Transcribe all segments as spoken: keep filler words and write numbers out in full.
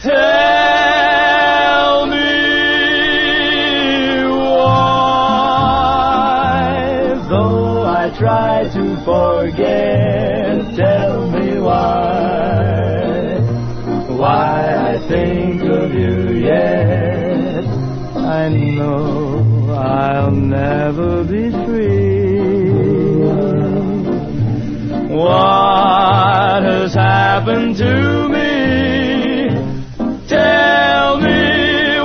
Tell me why, though I try to forget, tell me why, why I think of you yet. I know I'll never be free. What has happened to me? Tell me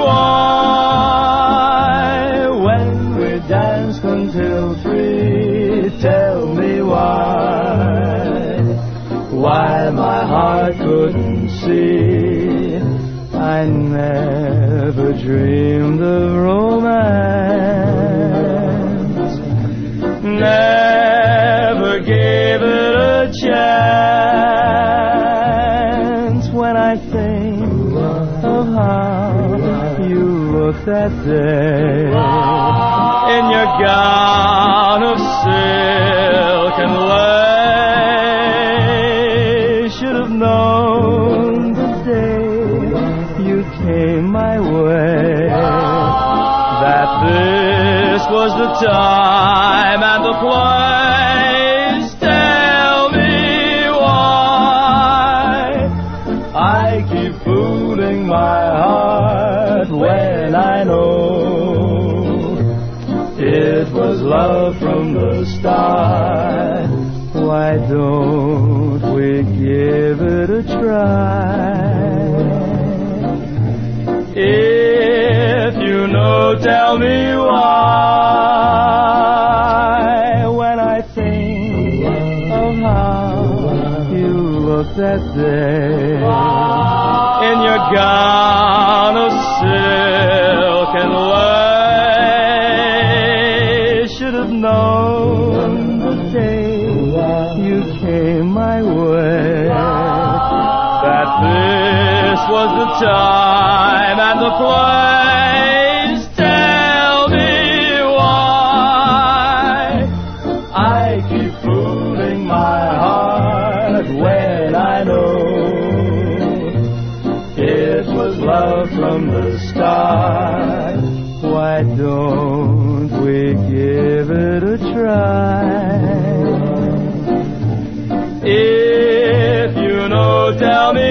why, when we danced until three. Tell me why, why my heart couldn't see. I never dreamed of romance, never gave it a chance. When I think of how you looked that day in your gown of silk and lace, should have known the day you came my way that this was the time and the place. Tell me why I keep fooling my heart when I know it was love from the start. Why don't we give it a try? If you know, tell me why, when I think of how you looked that day in your gown of silk and lace. Should have known the day you came my way that this was the time and the place. Tell me why I keep fooling my heart when I know it was love from the start. Why don't we give it a try? If you know, tell me